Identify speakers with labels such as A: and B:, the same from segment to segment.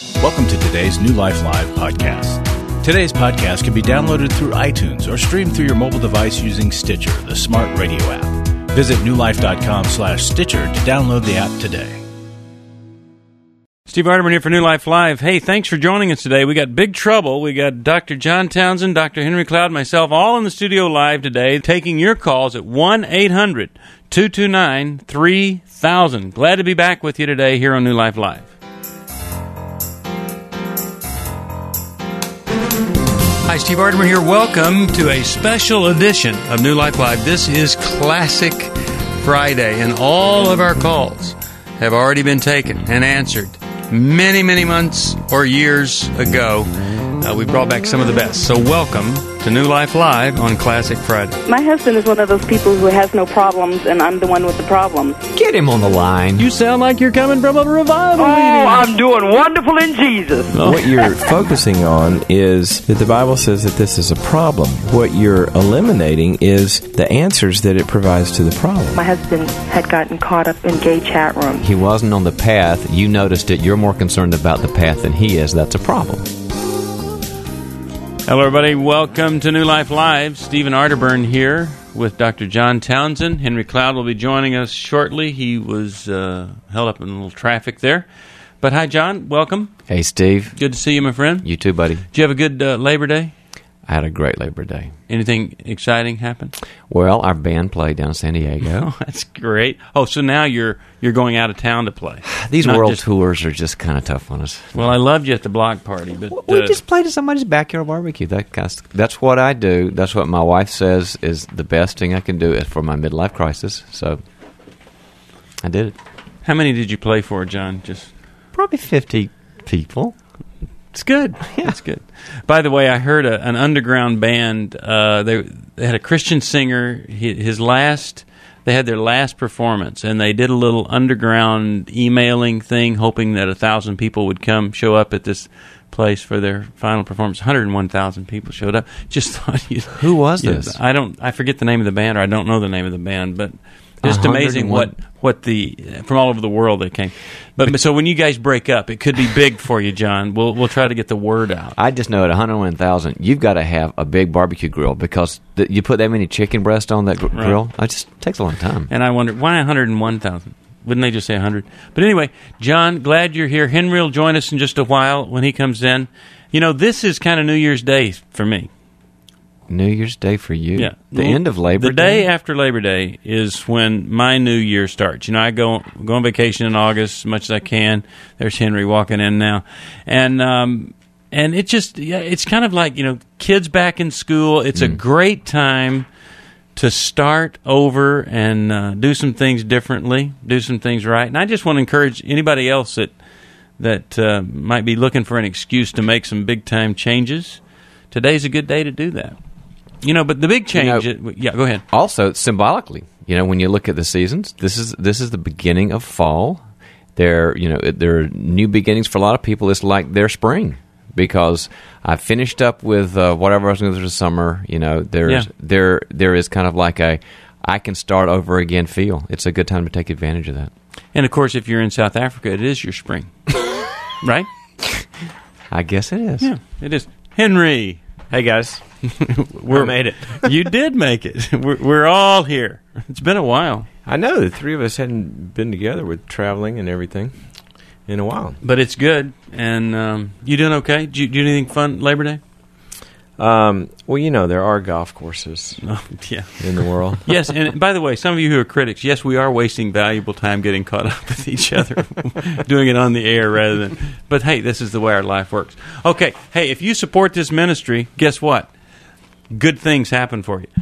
A: Welcome to today's New Life Live podcast. Today's podcast can be downloaded through iTunes or streamed through your mobile device using Stitcher, the smart radio app. Visit newlife.com/Stitcher to download the app today.
B: Steve Arterburn here for New Life Live. Hey, thanks for joining us today. We got big trouble. We got Dr. John Townsend, Dr. Henry Cloud, myself, all in the studio live today, taking your calls at 1-800-229-3000. Glad to be back with you today here on New Life Live. Hi, Steve Arterburn here. Welcome to a special edition of New Life Live. This is Classic Friday, and all of our calls have already been taken and answered many, many months or years ago. We brought back some of the best. So welcome to New Life Live on Classic Friday.
C: My husband is one of those people who has no problems, and I'm the one with the problems.
D: Get him on the line.
B: You sound like you're coming from a revival meeting.
C: I'm doing wonderful in Jesus.
B: Oh.
E: What you're focusing on is that the Bible says that this is a problem. What you're eliminating is the answers that it provides to the problem.
C: My husband had gotten caught up in gay chat rooms.
D: He wasn't on the path. You noticed it. You're more concerned about the path than he is. That's a problem.
B: Hello, everybody. Welcome to New Life Live. Stephen Arterburn here with Dr. John Townsend. Henry Cloud will be joining us shortly. He was held up in a little traffic there. But hi, John. Welcome.
D: Hey, Steve.
B: Good to see you, my friend.
D: You too, buddy.
B: Did you have a good Labor Day?
D: I had a great Labor Day.
B: Anything exciting happen?
D: Well, our band played down in San Diego.
B: Oh, that's great. Oh, so now you're going out of town to play.
D: These
B: Not
D: world
B: just-
D: tours are just kind of tough on us.
B: Well, I loved you at the block party, but
D: We just played at somebody's backyard barbecue. That's what I do. That's what my wife says is the best thing I can do for my midlife crisis. So I did it.
B: how many did you play for, John? Just
D: Probably 50 people.
B: it's good. Yeah, it's good. By the way, I heard an underground band. They had a Christian singer. They had their last performance, and they did a little underground emailing thing, hoping that 1,000 people would show up at this place for their final performance. 101,000 people showed up. Just thought
D: Who was this?
B: I forget the name of the band, or I don't know the name of the band, but just amazing what from all over the world they came. But so when you guys break up, it could be big for you, John. We'll try to get the word out.
D: I just know at 101,000, you've got to have a big barbecue grill because you put that many chicken breasts on that grill. It just takes a long time.
B: And I wonder, why 101,000? Wouldn't they just say 100? But anyway, John, glad you're here. Henry will join us in just a while when he comes in. You know, this is kind of New Year's Day for me.
D: New Year's Day for you?
B: Yeah.
D: The end of Labor Day?
B: The day after Labor Day is when my new year starts. You know, I go on vacation in August as much as I can. There's Henry walking in now. And it just, it's kind of like, you know, kids back in school. It's a great time to start over and do some things differently, do some things right. And I just want to encourage anybody else that might be looking for an excuse to make some big-time changes. Today's a good day to do that. You know, but the big change... go ahead.
D: Also, symbolically, you know, when you look at the seasons, this is the beginning of fall. There are new beginnings for a lot of people. It's like their spring because I finished up with whatever I was going to do this summer. You know, there is kind of like I can start over again feel. It's a good time to take advantage of that.
B: And, of course, if you're in South Africa, it is your spring. Right?
D: I guess it is.
B: Yeah, it is. Henry.
E: Hey, guys.
B: We
E: made it.
B: You did make it. We're all here. It's been a while.
E: I know the three of us hadn't been together with traveling and everything in a while.
B: But it's good. And you doing okay? Did you do anything fun Labor Day?
E: Well, you know, there are golf courses in the world.
B: Yes, and by the way, some of you who are critics, yes, we are wasting valuable time getting caught up with each other, doing it on the air rather than... But hey, this is the way our life works. Okay, hey, if you support this ministry, guess what? Good things happen for you.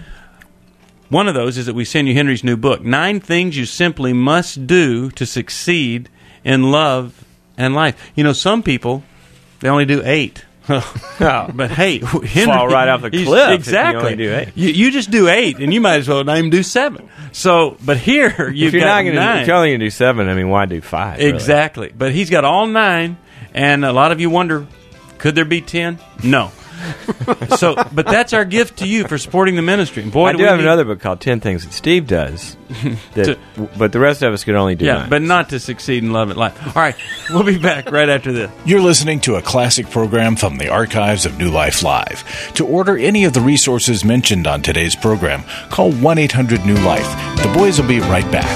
B: One of those is that we send you Henry's new book, 9 Things You Simply Must Do to Succeed in Love and Life. You know, some people, they only do 8. But hey, Henry,
E: fall right off the cliff.
B: Exactly.
E: If you only do 8.
B: You just do 8, and you might as well not even do 7. So, but here you've got 9.
E: If you're only going to do 7, I mean, why do 5? Really?
B: Exactly. But he's got all 9, and a lot of you wonder, could there be 10? No. But that's our gift to you for supporting the ministry. And boy,
E: I do have another book called 10 Things That Steve Does, but the rest of us could only do 9.
B: But not to succeed in love and life. All right, we'll be back right after this.
A: You're listening to a classic program from the archives of New Life Live. To order any of the resources mentioned on today's program, call 1-800-NEW-LIFE. The boys will be right back.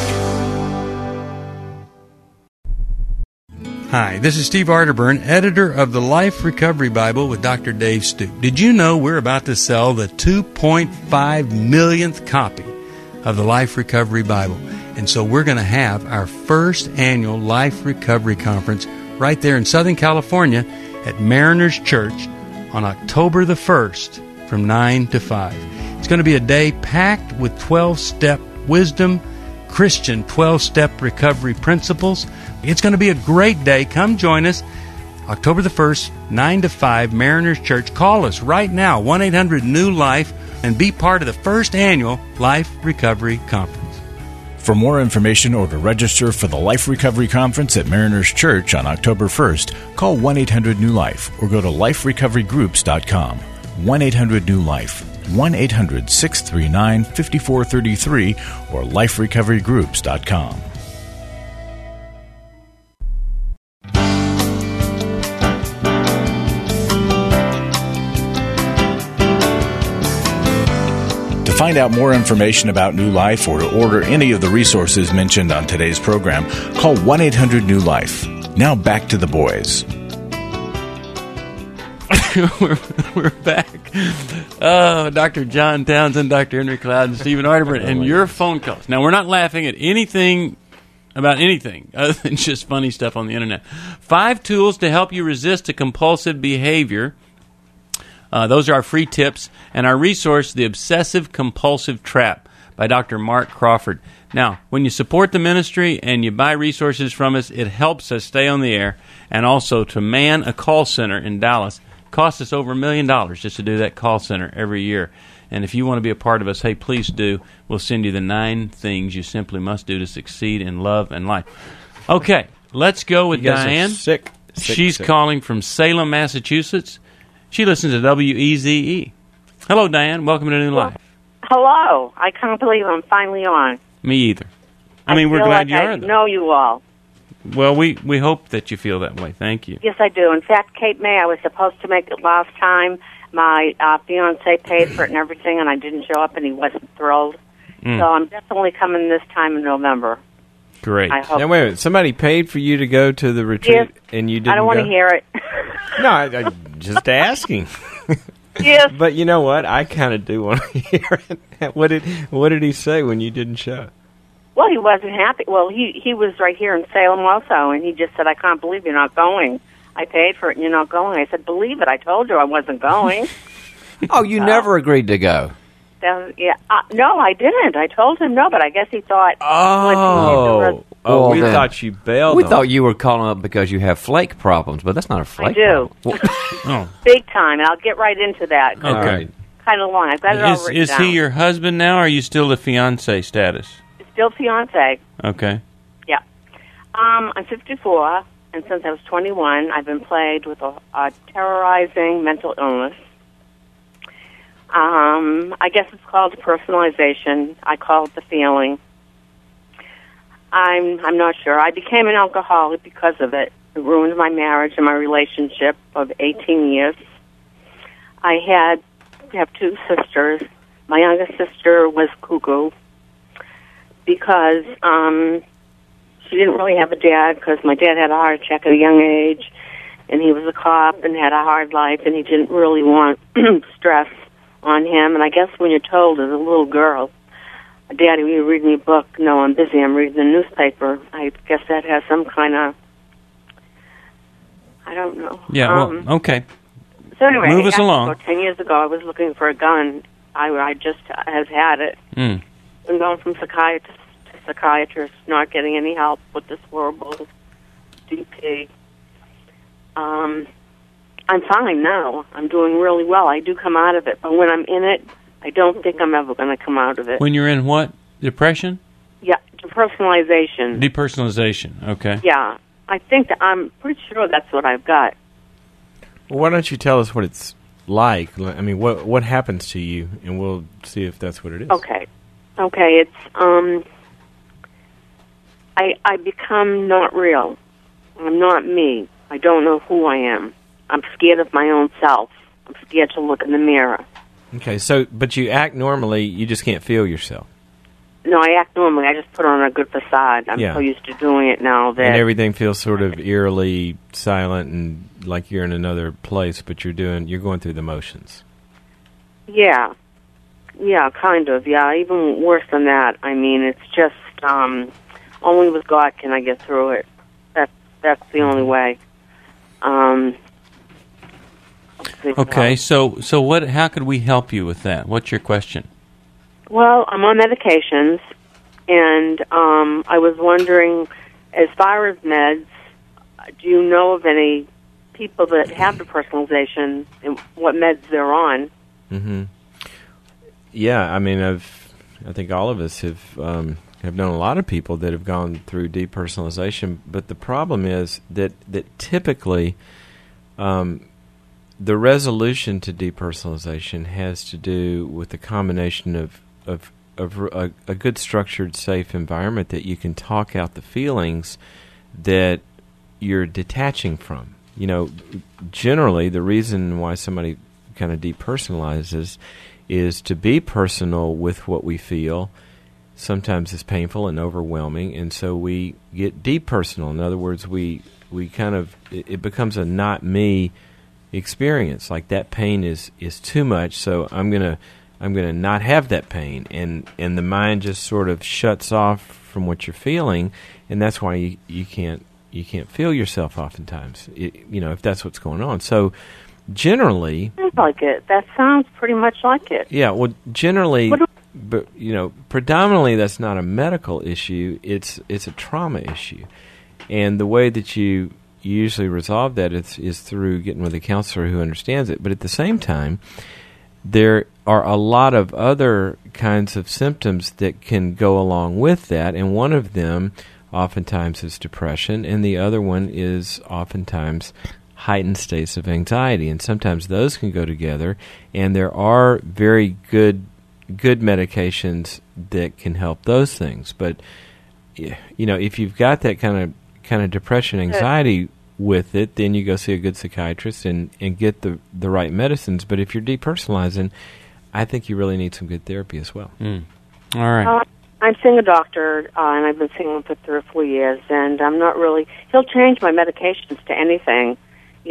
B: Hi, this is Steve Arterburn, editor of the Life Recovery Bible with Dr. Dave Stoop. Did you know we're about to sell the 2.5 millionth copy of the Life Recovery Bible? And so we're going to have our first annual Life Recovery Conference right there in Southern California at Mariners Church on October the 1st from 9 to 5. It's going to be a day packed with 12-step wisdom, Christian 12-step recovery principles. It's going to be a great day. Come join us October the 1st, 9 to 5, Mariners Church. Call us right now, 1-800-NEW-LIFE, and be part of the first annual Life Recovery Conference.
A: For more information or to register for the Life Recovery Conference at Mariners Church on October 1st, call 1-800-NEW-LIFE or go to liferecoverygroups.com. 1-800-NEW-LIFE, 1-800-639-5433 or liferecoverygroups.com. To find out more information about New Life or to order any of the resources mentioned on today's program, call 1-800-NEW-LIFE. Now back to the boys.
B: We're back. Dr. John Townsend, Dr. Henry Cloud, and Stephen Arterburn, and your phone calls. Now, we're not laughing at anything about anything other than just funny stuff on the internet. 5 tools to help you resist a compulsive behavior. Those are our free tips, and our resource, The Obsessive Compulsive Trap by Dr. Mark Crawford. Now, when you support the ministry and you buy resources from us, it helps us stay on the air, and also to man a call center in Dallas. It costs us over $1 million just to do that call center every year. And if you want to be a part of us, hey, please do. We'll send you the 9 things you simply must do to succeed in love and life. Okay, let's go with Diane. She's calling from Salem, Massachusetts. She listens to WEZE. Hello, Diane. Welcome to New Life.
F: Hello. I can't believe I'm finally on.
B: Me either. I mean, we're glad you are.
F: I know you all.
B: Well, we hope that you feel that way. Thank you.
F: Yes, I do. In fact, Kate May, I was supposed to make it last time. My fiancé paid for it and everything, and I didn't show up, and he wasn't thrilled. So I'm definitely coming this time in November.
B: Great.
F: I hope.
E: Now, wait a minute. Somebody paid for you to go to the retreat, and you didn't go?
F: I don't want to hear it.
E: No, I'm just asking.
F: Yes.
E: But you know what? I kind of do want to hear it. What did he say when you didn't show?
F: Well, he wasn't happy. Well, he was right here in Salem also, and he just said, I can't believe you're not going. I paid for it, and you're not going. I said, believe it. I told you I wasn't going.
D: Oh, you never agreed to go.
F: Yeah. No, I didn't. I told him no, but I guess he thought...
E: we thought you bailed.
D: We thought you were calling up because you have flake problems, but that's not a flake
F: problem.
D: I do.
F: Big time, and I'll get right into that.
B: Okay.
F: Kind of long. I've got it all written
B: Is
F: down.
B: he your husband now, or are you still the fiancé status?
F: Still fiancé.
B: Okay.
F: Yeah. I'm 54, and since I was 21, I've been plagued with a terrorizing mental illness. I guess it's called personalization. I call it the feeling. I'm not sure. I became an alcoholic because of it. It ruined my marriage and my relationship of 18 years. I have 2 sisters. My youngest sister was cuckoo because she didn't really have a dad because my dad had a heart attack at a young age, and he was a cop and had a hard life, and he didn't really want stress on him. And I guess when you're told as a little girl, Daddy, are you reading your book? No, I'm busy. I'm reading the newspaper. I guess that has some kind of, I don't know.
B: Yeah, well, okay.
F: So anyway,
B: move us along.
F: 10 years ago, I was looking for a gun. I just have had it. Been going from psychiatrist to psychiatrist, not getting any help with this horrible DP. I'm fine now. I'm doing really well. I do come out of it, but when I'm in it, I don't think I'm ever going to come out of it.
B: When you're in what? Depression?
F: Yeah, depersonalization.
B: Depersonalization, okay.
F: Yeah, I think I'm pretty sure that's what I've got.
E: Well, why don't you tell us what it's like? I mean, what happens to you, and we'll see if that's what it is.
F: Okay. It's I become not real. I'm not me. I don't know who I am. I'm scared of my own self. I'm scared to look in the mirror.
E: Okay, but you act normally, you just can't feel yourself.
F: No, I act normally. I just put on a good facade. I'm so used to doing it now that...
E: And everything feels sort of eerily silent and like you're in another place, but you're going through the motions.
F: Yeah. Yeah, kind of. Yeah, even worse than that. I mean, it's just only with God can I get through it. That's the only way.
B: Okay, so what? How could we help you with that? What's your question?
F: Well, I'm on medications, and I was wondering, as far as meds, do you know of any people that have the personalization and what meds they're on?
E: Mm-hmm. Yeah, I mean, I think all of us have known a lot of people that have gone through depersonalization, but the problem is that typically the resolution to depersonalization has to do with the combination of a good structured, safe environment that you can talk out the feelings that you're detaching from. You know, generally the reason why somebody kind of depersonalizes is to be personal with what we feel. Sometimes it's painful and overwhelming, and so we get depersonal. In other words, we kind of, it becomes a not me experience. Like that pain is too much, so I'm gonna not have that pain, and the mind just sort of shuts off from what you're feeling, and that's why you can't feel yourself oftentimes. If that's what's going on. So generally,
F: sounds like it. That sounds pretty much like it.
E: Yeah. Well, generally. But predominantly that's not a medical issue. It's a trauma issue, and the way that you usually resolve that is through getting with a counselor who understands it. But at the same time, there are a lot of other kinds of symptoms that can go along with that, and one of them oftentimes is depression, and the other one is oftentimes heightened states of anxiety, and sometimes those can go together. And there are very good medications that can help those things, but if you've got that kind of depression, anxiety with it, then you go see a good psychiatrist and get the right medicines. But if you're depersonalizing, I think you really need some good therapy as well.
B: All right.
F: I'm seeing a doctor, and I've been seeing him for 3 or 4 years, and I'm not really. He'll change my medications to anything. He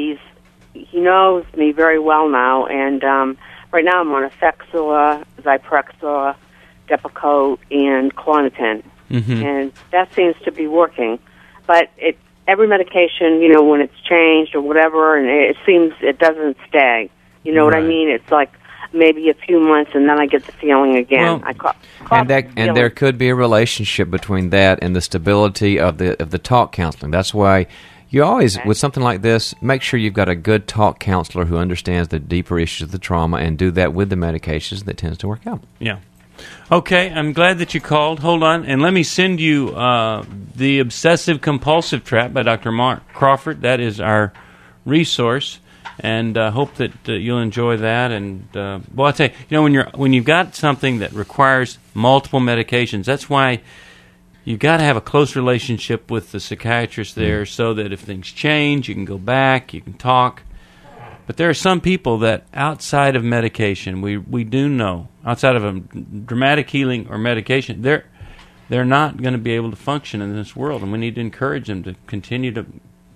F: knows me very well now, and right now I'm on Effexor, Zyprexa, Depakote, and Klonopin, and that seems to be working. But every medication, when it's changed or whatever, and it seems it doesn't stay. You know what I mean? It's like maybe a few months, and then I get the feeling again.
D: And there could be a relationship between that and the stability of the talk counseling. That's why you always, with something like this, make sure you've got a good talk counselor who understands the deeper issues of the trauma and do that with the medications. That tends to work out.
B: Yeah. Okay, I'm glad that you called. Hold on, and let me send you The Obsessive Compulsive Trap by Dr. Mark Crawford. That is our resource, and hope that you'll enjoy that. And I'll tell you, when you've got something that requires multiple medications, that's why you've got to have a close relationship with the psychiatrist there, so that if things change, you can go back, you can talk. But there are some people that outside of medication, we do know, outside of a dramatic healing or medication, they're not going to be able to function in this world, and we need to encourage them to continue to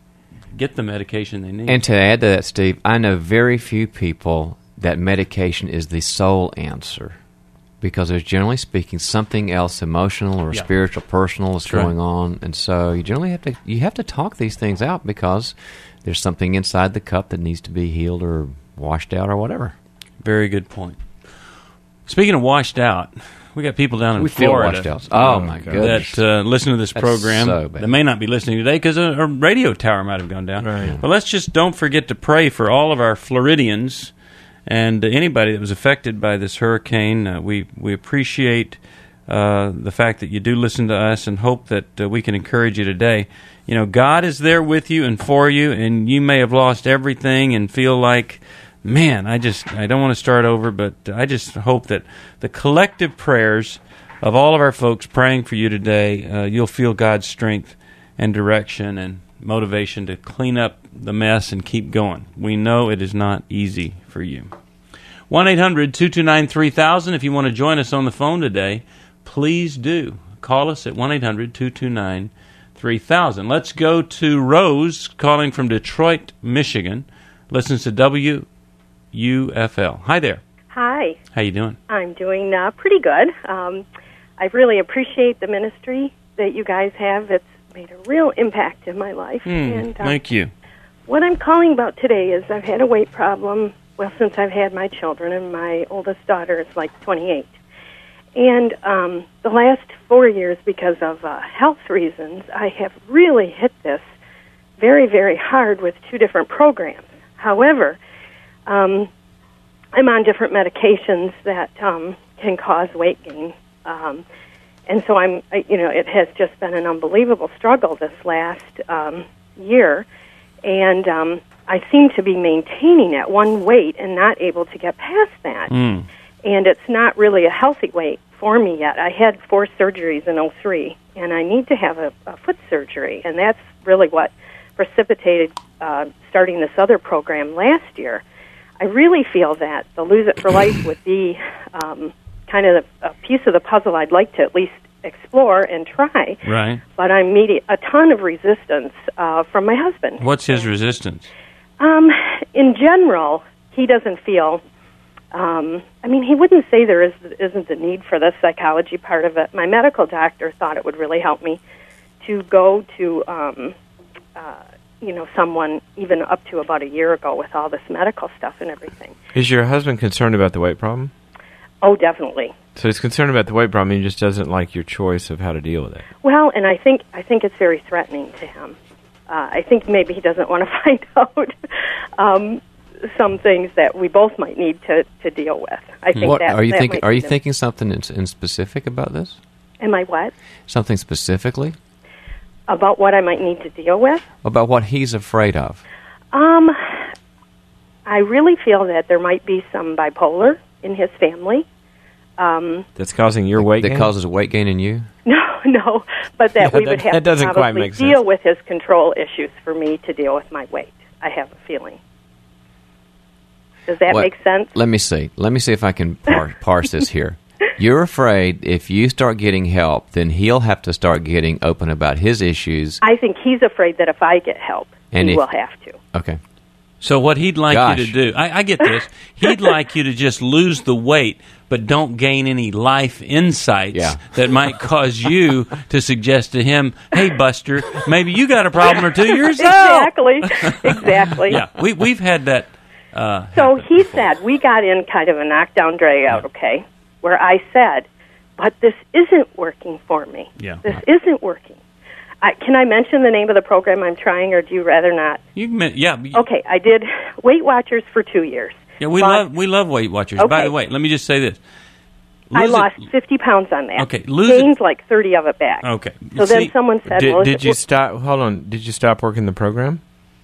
B: get the medication they need.
D: And to add to that, Steve, I know very few people that medication is the sole answer, because there's, generally speaking, something else emotional or spiritual, personal is going on, and so you generally have to talk these things out, because there's something inside the cup that needs to be healed or washed out or whatever.
B: Very good point. Speaking of washed out, we got people down in Florida.
D: Feel washed out. Oh my goodness.
B: That listen to this program.
D: So bad.
B: That may not be listening today because a radio tower might have gone down.
E: Right.
B: But let's just don't forget to pray for all of our Floridians and anybody that was affected by this hurricane. We appreciate the fact that you do listen to us, and hope that we can encourage you today. God is there with you and for you, and you may have lost everything and feel like man, I don't want to start over, but I just hope that the collective prayers of all of our folks praying for you today, you'll feel God's strength and direction and motivation to clean up the mess and keep going. We know it is not easy for you. 1-800-229-3000. If you want to join us on the phone today, please do. Call us at 1-800-229-3000. Let's go to Rose, calling from Detroit, Michigan. Listens to WUFL. Hi there.
G: Hi.
B: How you doing?
G: I'm doing pretty good. I really appreciate the ministry that you guys have. It's made a real impact in my life.
B: Thank you.
G: What I'm calling about today is I've had a weight problem, well, since I've had my children, and my oldest daughter is like 28. And the last 4 years, because of health reasons, I have really hit this very, very hard with 2 different programs. However, I'm on different medications that can cause weight gain. And so it has just been an unbelievable struggle this last year. And I seem to be maintaining at one weight and not able to get past that. And it's not really a healthy weight for me yet. I had 4 surgeries in 2003, and I need to have a foot surgery. And that's really what precipitated starting this other program last year. I really feel that the Lose It for Life would be kind of a piece of the puzzle I'd like to at least explore and try.
B: Right.
G: But I'm meeting a ton of resistance from my husband.
B: What's his resistance?
G: In general, he doesn't feel... he wouldn't say there isn't a need for the psychology part of it. My medical doctor thought it would really help me to go to, someone even up to about a year ago with all this medical stuff and everything.
E: Is your husband concerned about the weight problem?
G: Oh, definitely.
E: So he's concerned about the weight problem. He just doesn't like your choice of how to deal with it.
G: Well, and I think it's very threatening to him. I think maybe he doesn't want to find out some things that we both might need to deal with. I think
D: what,
G: that
D: are you
G: that
D: thinking?
G: might
D: Are you
G: be
D: thinking something in specific about this?
G: Am I what?
D: Something specifically
G: About what I might need to deal with?
D: about what he's afraid of.
G: I really feel that there might be some bipolar in his family.
E: That's causing your weight gain?
D: That causes weight gain in you?
G: No, but that we would have
E: that doesn't
G: to
E: quite
G: probably
E: make sense.
G: deal with his control issues for me to deal with my weight. I have a feeling. Does that make sense?
D: Let me see. Let me see if I can parse this here. You're afraid if you start getting help, then he'll have to start getting open about his issues.
G: I think he's afraid that if I get help, he will have to.
D: Okay.
B: So what he'd like you to do, I get this, he'd like you to just lose the weight, but don't gain any life insights that might cause you to suggest to him, hey, Buster, maybe you got a problem or two yourself.
G: Exactly.
B: Yeah, we've had that.
G: So he said, we got in kind of a knockdown, drag out, okay, where I said, but this isn't working for me.
B: Yeah.
G: This isn't working. Can I mention the name of the program I'm trying, or do you rather not?
B: Okay,
G: I did Weight Watchers for 2 years.
B: Yeah, we love Weight Watchers.
G: Okay.
B: By the way, let me just say this.
G: I lost 50 pounds on that.
B: Okay,
G: gained like 30 of it back.
B: Okay.
G: So then someone said,
E: did you stop? Hold on. Did you stop working the program?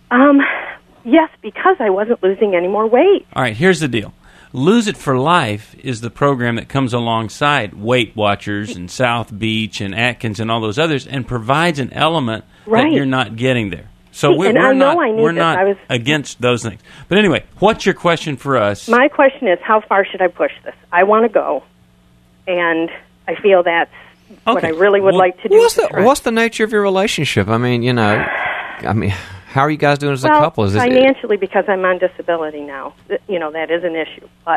G: Yes, because I wasn't losing any more weight.
B: All right, here's the deal. Lose It for Life is the program that comes alongside Weight Watchers and South Beach and Atkins and all those others and provides an element that you're not getting there. So we're not against those things. But anyway, what's your question for us?
G: My question is, how far should I push this? I want to go, and I feel that's what I really would like to do.
D: What's the nature of your relationship? How are you guys doing as a couple?
G: Financially, because I'm on disability now, that is an issue. But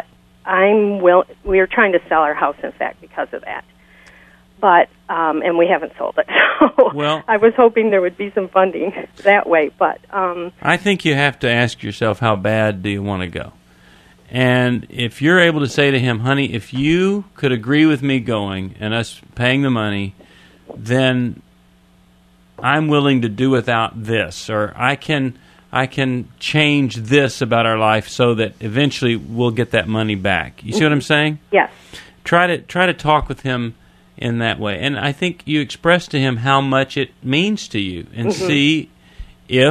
G: we are trying to sell our house, in fact, because of that. But and we haven't sold it. So I was hoping there would be some funding that way. But
B: I think you have to ask yourself, how bad do you want to go? And if you're able to say to him, honey, if you could agree with me going and us paying the money, then I'm willing to do without this, or I can change this about our life so that eventually we'll get that money back. You see what I'm saying?
G: Yes.
B: Try to talk with him in that way, and I think you express to him how much it means to you, and see if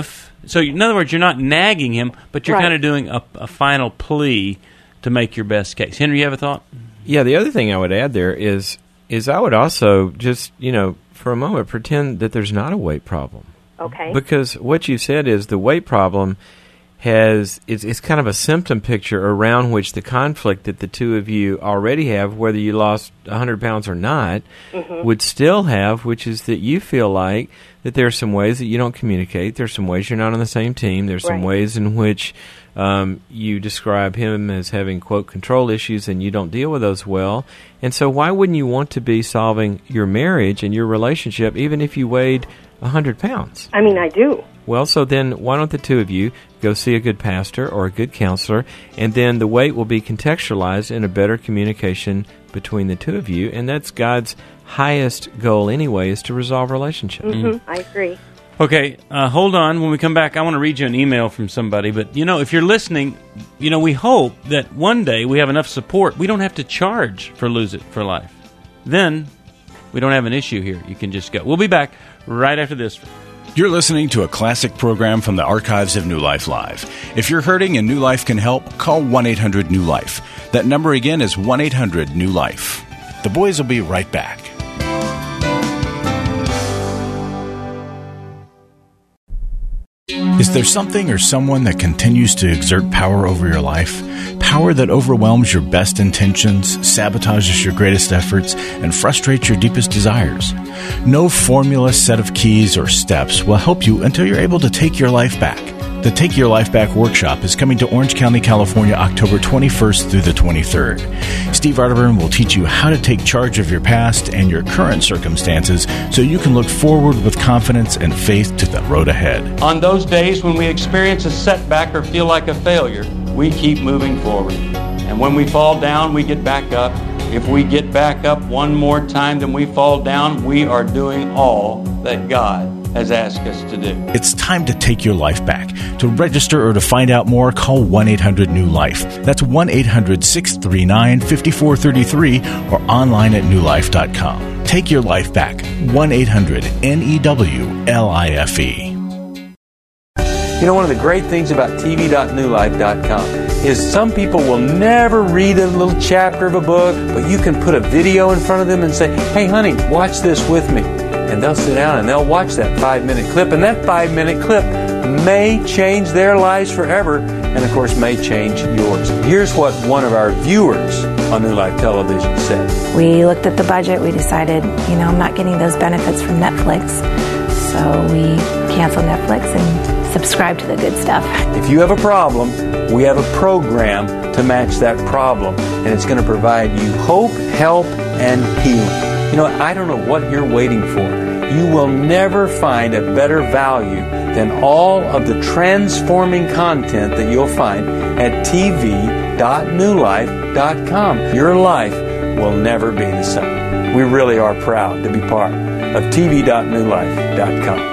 B: So in other words, you're not nagging him, but you're
G: Right.
B: kind of doing a final plea to make your best case. Henry, you have a thought?
E: Yeah, the other thing I would add there is I would also just, for a moment, pretend that there's not a weight problem.
G: Okay.
E: Because what you said is the weight problem it's kind of a symptom picture around which the conflict that the two of you already have, whether you lost 100 pounds or not, would still have, which is that you feel like that there are some ways that you don't communicate. There's some ways you're not on the same team. There's some
G: Right.
E: ways in which you describe him as having, quote, control issues, and you don't deal with those well. And so why wouldn't you want to be solving your marriage and your relationship even if you weighed 100 pounds?
G: I mean, I do.
E: Well, so then why don't the two of you go see a good pastor or a good counselor, and then the weight will be contextualized in a better communication between the two of you, and that's God's highest goal anyway, is to resolve relationships.
G: I agree.
B: Okay, hold on. When we come back, I want to read you an email from somebody. But, if you're listening, we hope that one day we have enough support. We don't have to charge for Lose It for Life. Then we don't have an issue here. You can just go. We'll be back right after this.
A: You're listening to a classic program from the archives of New Life Live. If you're hurting and New Life can help, call 1-800-NEW-LIFE. That number again is 1-800-NEW-LIFE. The boys will be right back. Is there something or someone that continues to exert power over your life? Power that overwhelms your best intentions, sabotages your greatest efforts, and frustrates your deepest desires? No formula, set of keys, or steps will help you until you're able to take your life back. The Take Your Life Back workshop is coming to Orange County, California, October 21st through the 23rd. Steve Arterburn will teach you how to take charge of your past and your current circumstances so you can look forward with confidence and faith to the road ahead.
H: On those days when we experience a setback or feel like a failure, we keep moving forward. And when we fall down, we get back up. If we get back up one more time than we fall down, we are doing all that God has asked us to do.
A: It's time to take your life back. To register or to find out more, call 1-800-NEW-LIFE. That's 1-800-639-5433 or online at newlife.com. Take your life back. 1-800-NEWLIFE.
H: One of the great things about tv.newlife.com is some people will never read a little chapter of a book, but you can put a video in front of them and say, hey, honey, watch this with me. And they'll sit down and they'll watch that 5-minute clip, and that 5-minute clip may change their lives forever, and of course may change yours. Here's what one of our viewers on New Life Television said.
I: We looked at the budget. We decided, I'm not getting those benefits from Netflix, so we canceled Netflix and subscribe to the good stuff.
H: If you have a problem, we have a program to match that problem, and it's going to provide you hope, help, and healing. I don't know what you're waiting for. You will never find a better value than all of the transforming content that you'll find at tv.newlife.com. Your life will never be the same. We really are proud to be part of tv.newlife.com.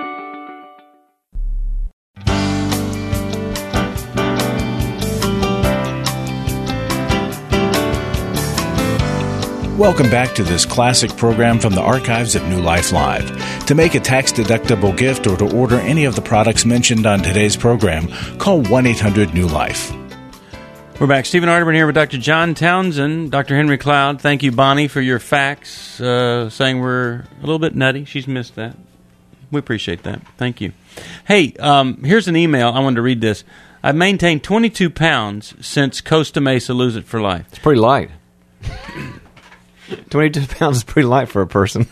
A: Welcome back to this classic program from the archives of New Life Live. To make a tax-deductible gift or to order any of the products mentioned on today's program, call 1-800-NEW-LIFE.
B: We're back. Stephen Arterburn here with Dr. John Townsend, Dr. Henry Cloud. Thank you, Bonnie, for your facts, saying we're a little bit nutty. She's missed that. We appreciate that. Thank you. Hey, here's an email. I wanted to read this. I've maintained 22 pounds since Costa Mesa Lose It for Life.
D: It's pretty light. 22 pounds is pretty light for a person.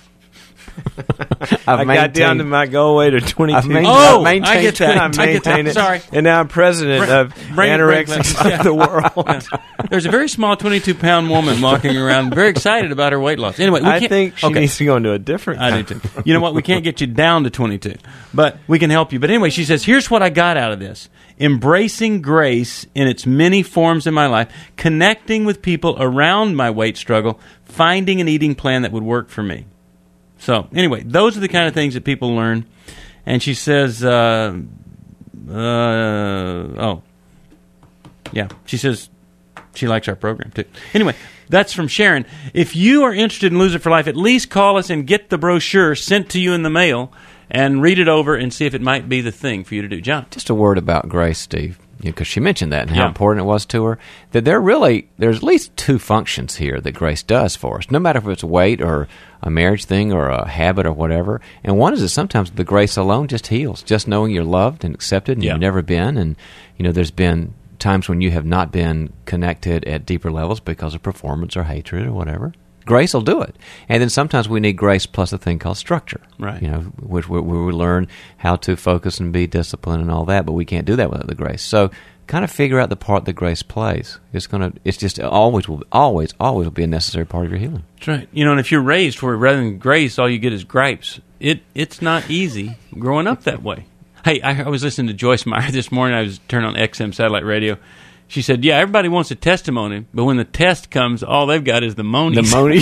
E: I got down to my goal weight of 22.
B: I get that.
E: I maintained it.
B: Sorry.
E: And now I'm president of Anorexics of the World.
B: There's a very small 22-pound woman walking around very excited about her weight loss. Anyway,
E: I think she needs to go into a different
B: I do too. You know what? We can't get you down to 22, but we can help you. But anyway, she says, here's what I got out of this. Embracing grace in its many forms in my life, connecting with people around my weight struggle, finding an eating plan that would work for me. So, anyway, those are the kind of things that people learn. And she says, she says, She likes our program, too. Anyway, that's from Sharon. If you are interested in Lose It for Life, at least call us and get the brochure sent to you in the mail and read it over and see if it might be the thing for you to do. John?
D: Just a word about Grace, Steve, because she mentioned that and how important it was to her, that there's at least two functions here that Grace does for us, no matter if it's weight or a marriage thing or a habit or whatever. And one is that sometimes the grace alone just heals, just knowing you're loved and accepted and you've never been. And, there's been times when you have not been connected at deeper levels because of performance or hatred or whatever. Grace will do it. And then sometimes we need grace plus a thing called structure. Right. Where we learn how to focus and be disciplined and all that, but we can't do that without the grace. So kind of figure out the part that grace plays. It's just always will be a necessary part of your healing.
B: That's right. And if you're raised where rather than grace, all you get is gripes, it's not easy growing up that way. Hey, I was listening to Joyce Meyer this morning. I was turning on XM satellite radio. She said, everybody wants a testimony, but when the test comes, all they've got is the monies.
D: The money.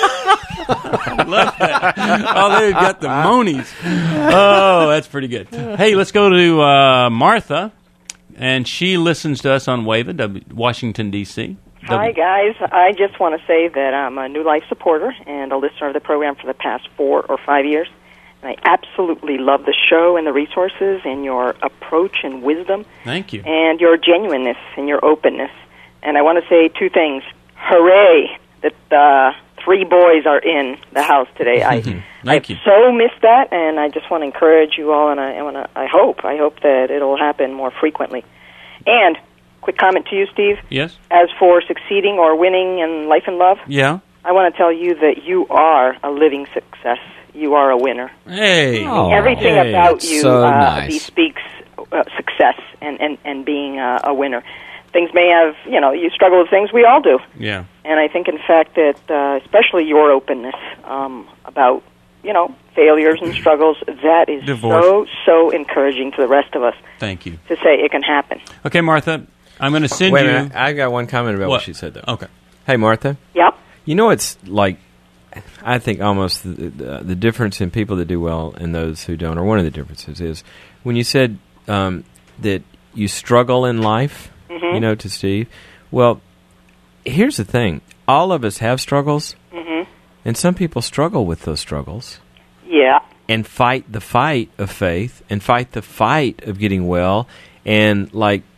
B: I love that. Oh, they've got the monies. Oh, that's pretty good. Hey, let's go to Martha, and she listens to us on WAVA, Washington, D.C.
J: Hi, guys. I just want to say that I'm a New Life supporter and a listener of the program for the past 4 or 5 years. And I absolutely love the show and the resources and your approach and wisdom.
B: Thank you.
J: And your genuineness and your openness. And I want to say 2 things. Hooray that 3 boys are in the house today. I so missed that, and I just want to encourage you all, and I hope that it'll happen more frequently. And quick comment to you, Steve.
B: Yes.
J: As for succeeding or winning in life and love,
B: I
J: want to tell you that you are a living success. You are a winner.
B: Hey.
J: Everything about you
D: so nice.
J: bespeaks success and being a winner. Things may have, you struggle with things. We all do.
B: Yeah.
J: And I think, in fact, that especially your openness about, failures and struggles, that is so encouraging to the rest of us.
B: Thank you.
J: To say it can happen.
B: Okay, Martha, I'm going to send
E: Wait
B: you...
E: a minute. I've got one comment about what she said, though.
B: Okay.
E: Hey, Martha.
J: Yep.
E: It's like, I think almost the difference in people that do well and those who don't, or one of the differences is, when you said that you struggle in life, to Steve, well, here's the thing. All of us have struggles, and some people struggle with those struggles.
J: Yeah.
E: And fight the fight of faith, and fight the fight of getting well, and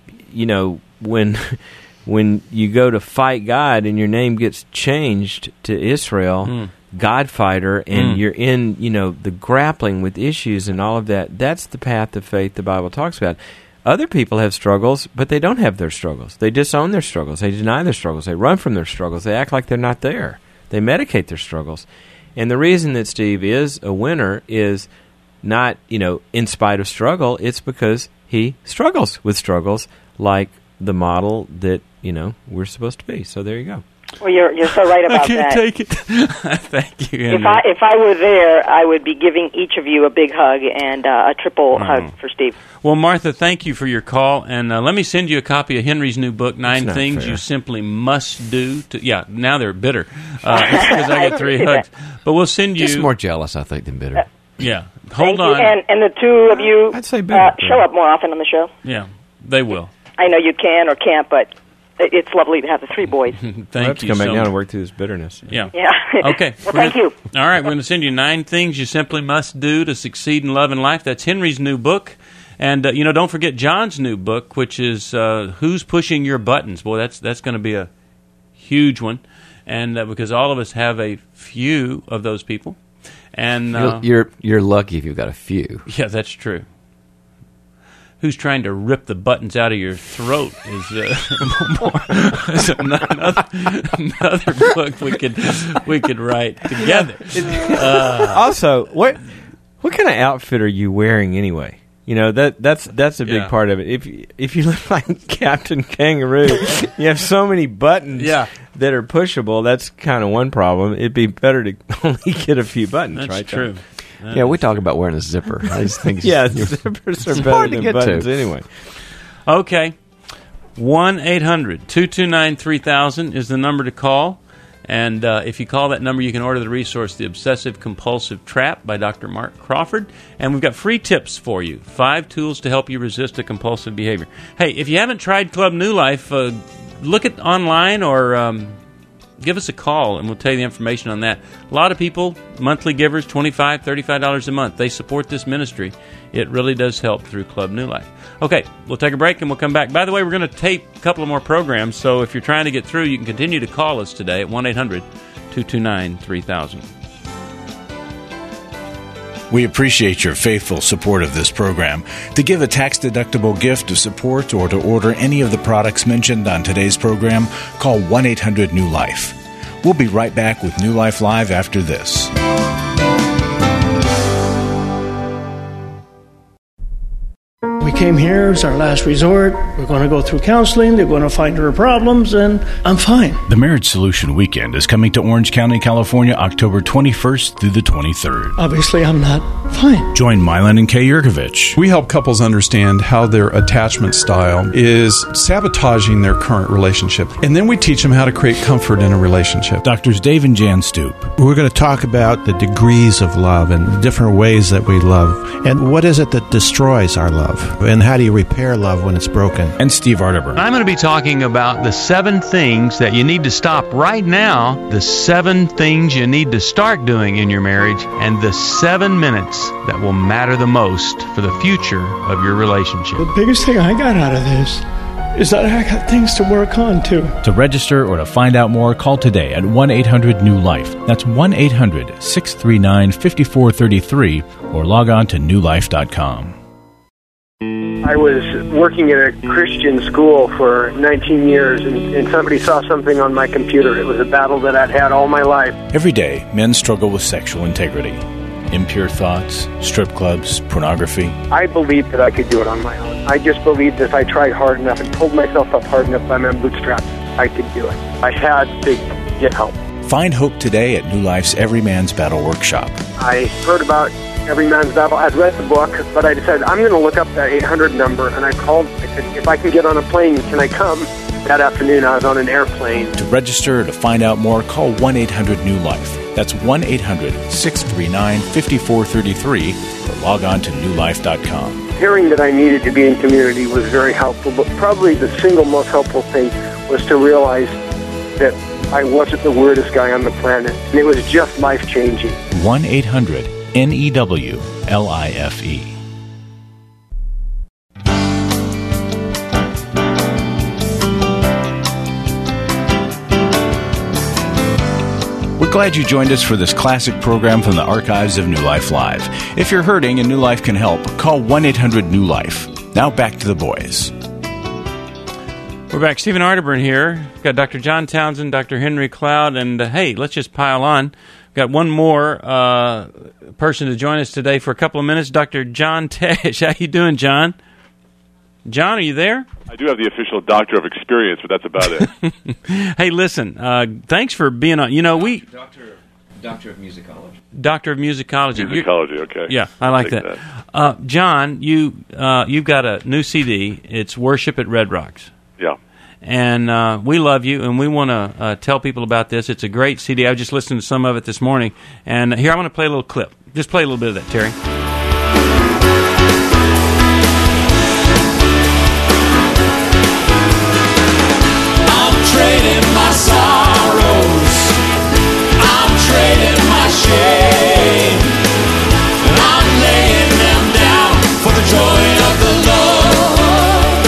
E: when you go to fight God and your name gets changed to Israel, God fighter, and you're in, the grappling with issues and all of that, that's the path of faith the Bible talks about. Other people have struggles, but they don't have their struggles. They disown their struggles. They deny their struggles. They run from their struggles. They act like they're not there. They medicate their struggles. And the reason that Steve is a winner is not, in spite of struggle. It's because he struggles with struggles like the model that, we're supposed to be. So there you go.
J: Well, you're so right about that.
B: I can't take it. Thank you, Henry.
J: If I were there, I would be giving each of you a big hug and a triple hug for Steve.
B: Well, Martha, thank you for your call, and let me send you a copy of Henry's new book, 9 Things You Simply Must Do. Now they're bitter. It's because I get 3 hugs. But we'll send you...
D: Just more jealous, I think, than bitter.
B: Hold on.
J: And the 2 of you
E: I'd say bitter.
J: Show up more often on the show.
B: Yeah, they will.
J: I know you can or can't, but it's lovely to have the 3 boys.
B: Thank you.
E: Come back down and work through this bitterness.
B: Yeah.
J: Okay.
B: Well,
J: thank you.
B: All right, we're going to send you 9 things you simply must do to succeed in love and life. That's Henry's new book. And, don't forget John's new book, which is Who's Pushing Your Buttons? Boy, that's going to be a huge one. And because all of us have a few of those people. And
D: you're lucky if you've got a few.
B: Yeah, that's true. Who's trying to rip the buttons out of your throat is another book we could write together.
E: Also, what kind of outfit are you wearing anyway? That's a big part of it. If you look like Captain Kangaroo, you have so many buttons that are pushable. That's kind of one problem. It'd be better to only get a few buttons.
B: That's
E: right?
B: true.
D: We talk about wearing a zipper. I just think
E: zippers are better than buttons anyway.
B: Okay. 1-800-229-3000 is the number to call. And if you call that number, you can order the resource, The Obsessive Compulsive Trap by Dr. Mark Crawford. And we've got free tips for you. 5 tools to help you resist a compulsive behavior. Hey, if you haven't tried Club New Life, look at online or give us a call, and we'll tell you the information on that. A lot of people, monthly givers, $25, $35 a month. They support this ministry. It really does help through Club New Life. Okay, we'll take a break and we'll come back. By the way, we're going to tape a couple of more programs, so if you're trying to get through, you can continue to call us today at 1-800-229-3000.
A: We appreciate your faithful support of this program. To give a tax-deductible gift of support or to order any of the products mentioned on today's program, call 1-800-NEW-LIFE. We'll be right back with New Life Live after this.
K: We came here as our last resort. We're going to go through counseling. They're going to find our problems, and I'm fine.
A: The Marriage Solution Weekend is coming to Orange County, California, October 21st through the 23rd.
K: Obviously, I'm not fine.
A: Join Mylan and Kay Yurkovich.
L: We help couples understand how their attachment style is sabotaging their current relationship, and then we teach them how to create comfort in a relationship.
A: Doctors Dave and Jan Stoop.
M: We're going to talk about the degrees of love and the different ways that we love, and what is it that destroys our love. And how do you repair love when it's broken?
A: And Steve Arterburn.
B: I'm going to be talking about the 7 things that you need to stop right now, the 7 things you need to start doing in your marriage, and the 7 minutes that will matter the most for the future of your relationship.
K: The biggest thing I got out of this is that I got things to work on, too.
A: To register or to find out more, call today at 1-800-NEW-LIFE. That's 1-800-639-5433, or log on to newlife.com.
N: I was working at a Christian school for 19 years, and somebody saw something on my computer. It was a battle that I'd had all my life.
A: Every day, men struggle with sexual integrity. Impure thoughts, strip clubs, pornography.
N: I believed that I could do it on my own. I just believed if I tried hard enough and pulled myself up hard enough by my bootstraps, I could do it. I had to get help.
A: Find hope today at New Life's Every Man's Battle Workshop.
N: I heard about Every Man's Battle. I'd read the book, but I decided I'm going to look up that 800 number, and I called. I said, if I can get on a plane, can I come? That afternoon, I was on an airplane.
A: To register or to find out more, call 1-800-NEW-LIFE. That's 1-800-639-5433, or log on to newlife.com.
N: Hearing that I needed to be in community was very helpful, but probably the single most helpful thing was to realize that I wasn't the weirdest guy on the planet, and it was just life-changing.
A: 1-800-NEWLIFE. We're glad you joined us for this classic program from the archives of New Life Live. If you're hurting and New Life can help, call 1-800-NEW-LIFE. Now back to the boys.
B: We're back. Stephen Arterburn here. We've got Dr. John Townsend, Dr. Henry Cloud, and hey, let's just pile on. We've got one more person to join us today for a couple of minutes, Dr. John Tesh. How you doing, John? John, are you there?
O: I do have the official Doctor of Experience, but that's about it.
B: Hey, listen, thanks for being on. You know,
D: Doctor of Musicology.
B: Doctor of Musicology.
O: Musicology, okay.
B: Yeah, I like that. John, you've got a new CD. It's Worship at Red Rocks.
O: Yeah.
B: And we love you, and we want to tell people about this. It's a great CD. I was just listening to some of it this morning. And here, I'm going to play a little clip. Just play a little bit of that, Terry.
P: Trading my sorrows, I'm trading my shame, and I'm laying them down for the joy of the Lord.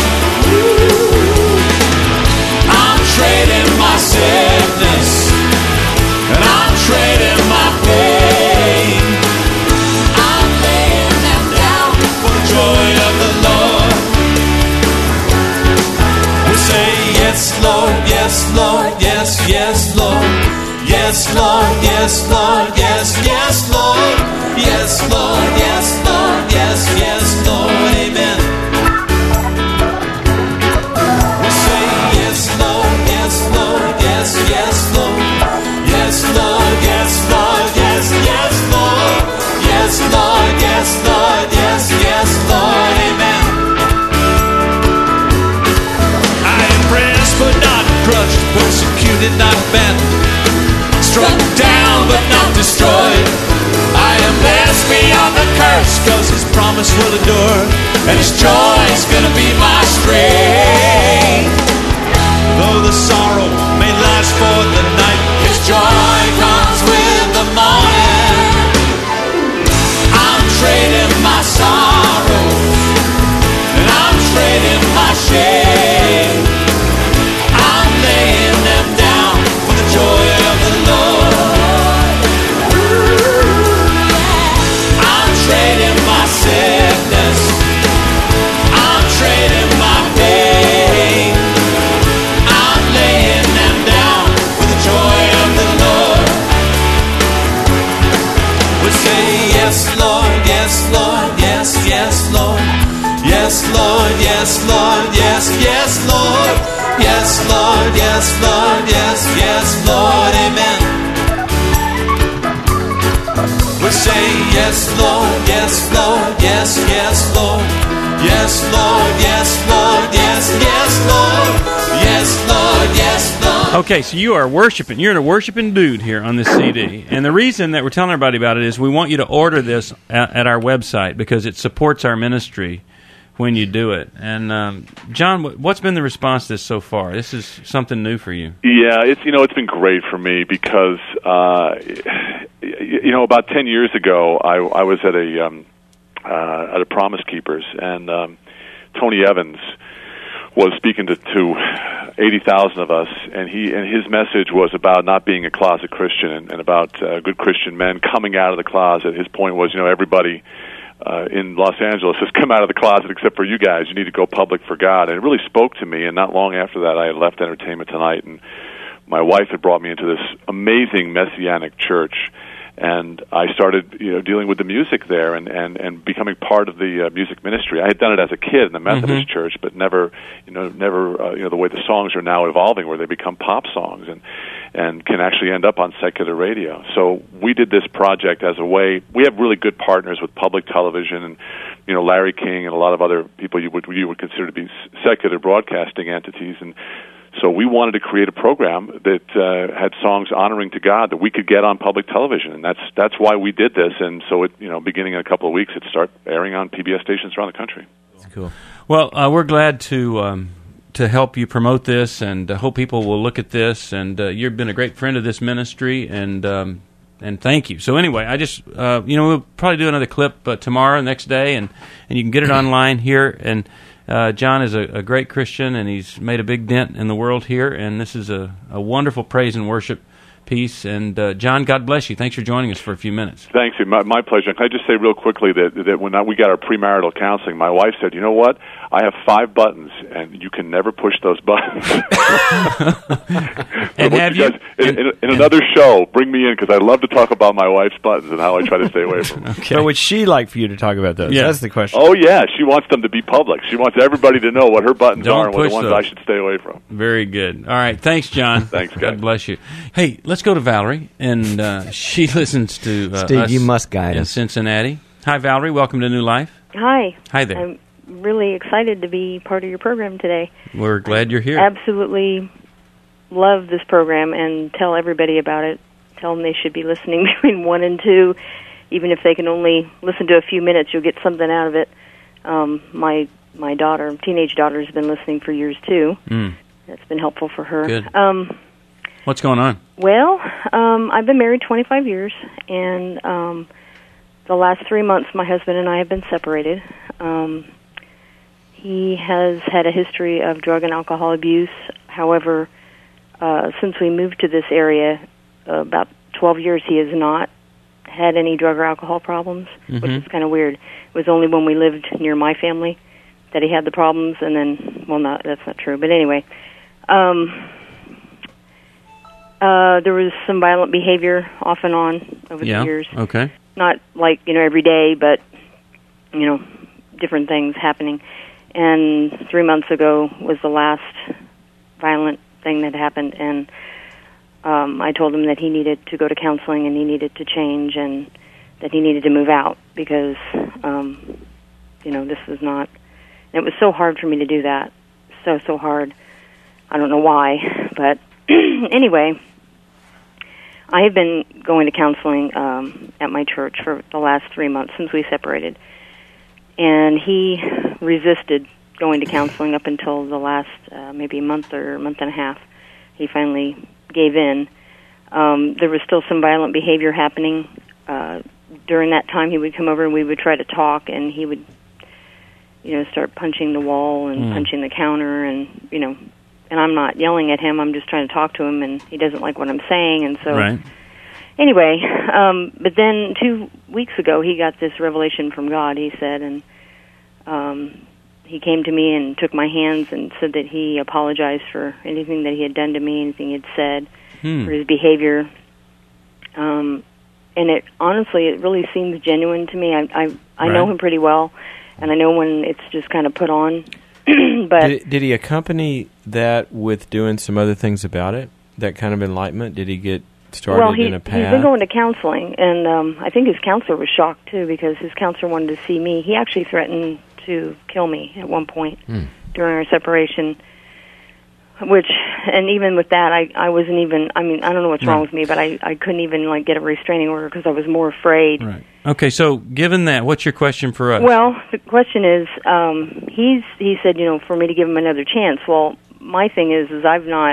P: I'm trading my sickness, and I'm trading my pain. I'm laying them down for the joy of the Lord. We say yes, Lord. Yes, Lord, yes, yes, Lord. Yes, Lord, yes, Lord, yes, yes, Lord. Yes, Lord, yes, Lord, yes, yes, Lord. Amen. We say yes, Lord, yes, Lord, yes, yes, Lord. Yes, Lord, yes, Lord, yes, yes, Lord. Yes, Lord, yes, Lord, yes, yes, Lord. Amen. I am pressed but not crushed, persecuted, not abandoned, struck down but not destroyed. I am blessed beyond the curse, cause his promise will endure, and his joy is gonna be my strength. Though the yes, Lord, yes, yes, Lord. Yes, Lord, yes, Lord, yes, yes, Lord, amen. We say yes, Lord, yes, Lord, yes, yes, Lord. Yes, Lord, yes, Lord, yes, yes, Lord. Yes, Lord, yes, Lord.
B: Okay, so you are worshiping. You're a worshiping dude here on this CD. And the reason that we're telling everybody about it is we want you to order this at our website because it supports our ministry when you do it. And John, what's been the response to this so far? This is something new for you.
O: Yeah, it's been great for me because about 10 years ago I was at a Promise Keepers, and Tony Evans was speaking to 80,000 of us, and his message was about not being a closet Christian and about good Christian men coming out of the closet. His point was, everybody in Los Angeles has come out of the closet except for you guys. You need to go public for God. And it really spoke to me, and not long after that I had left Entertainment Tonight, and my wife had brought me into this amazing Messianic church. And I started, dealing with the music there and becoming part of the music ministry. I had done it as a kid in the Methodist church, but never the way the songs are now evolving, where they become pop songs and can actually end up on secular radio. So we did this project as a way. We have really good partners with public television and Larry King and a lot of other people you would consider to be secular broadcasting entities. And so we wanted to create a program that had songs honoring to God that we could get on public television, and that's why we did this. And so it, beginning in a couple of weeks, it started airing on PBS stations around the country.
B: That's cool. Well, we're glad to help you promote this, and hope people will look at this. And you've been a great friend of this ministry, and thank you. So anyway, I just we'll probably do another clip tomorrow, next day, and you can get it online here. And John is a great Christian, and he's made a big dent in the world here, and this is a wonderful praise and worship piece. And John, God bless you. Thanks for joining us for a few minutes.
O: Thanks. My pleasure. Can I just say real quickly that when we got our premarital counseling, my wife said, you know what? I have 5 buttons, and you can never push those buttons.
B: And have you...
O: In another show, bring me in, because I love to talk about my wife's buttons and how I try to stay away from them.
E: Okay. So would she like for you to talk about those?
B: Yeah.
E: That's the question.
O: Oh, yeah. She wants them to be public. She wants everybody to know what her buttons are and what the ones
B: those.
O: I should stay away from.
B: Very good. All right. Thanks, John.
O: Thanks, guys.
B: God bless you. Hey, let's go to Valerie, and she listens to
D: Steve,
B: us
D: you must guide
B: in
D: us.
B: Cincinnati. Hi, Valerie. Welcome to New Life.
Q: Hi.
B: Hi there.
Q: I'm really excited to be part of your program today.
B: We're glad you're here.
Q: Absolutely love this program, and tell everybody about it. Tell them they should be listening between 1 and 2. Even if they can only listen to a few minutes, you'll get something out of it. My teenage daughter, has been listening for years, too. That's been helpful for her.
B: Good. What's going on?
Q: Well, I've been married 25 years, and the last 3 months, my husband and I have been separated. He has had a history of drug and alcohol abuse. However, since we moved to this area, about 12 years, he has not had any drug or alcohol problems, which is kind of weird. It was only when we lived near my family that he had the problems, and then, that's not true. But anyway, there was some violent behavior off and on over the years.
B: Okay.
Q: Not like, every day, but, different things happening. And 3 months ago was the last violent thing that happened, and I told him that he needed to go to counseling and he needed to change and that he needed to move out because, this was not... And it was so hard for me to do that. So hard. I don't know why, but anyway... I have been going to counseling at my church for the last 3 months since we separated. And he resisted going to counseling up until the last maybe a month or a month and a half. He finally gave in. There was still some violent behavior happening. During that time, he would come over and we would try to talk, and he would, start punching the wall and punching the counter and, and I'm not yelling at him. I'm just trying to talk to him, and he doesn't like what I'm saying. And so, anyway, but then 2 weeks ago, he got this revelation from God, he said, and he came to me and took my hands and said that he apologized for anything that he had done to me, anything he had said, for his behavior. And it honestly, it really seems genuine to me. I know him pretty well, and I know when it's just kind of put on. But
E: did he accompany that with doing some other things about it? That kind of enlightenment? Did he get started in a path?
Q: He's been going to counseling, and I think his counselor was shocked, too, because his counselor wanted to see me. He actually threatened to kill me at one point during our separation, and even with that, I wasn't even, I don't know what's wrong with me, but I couldn't even, get a restraining order because I was more afraid.
B: Right. Okay, so given that, what's your question for us?
Q: Well, the question is, he said, for me to give him another chance. Well, my thing is I've not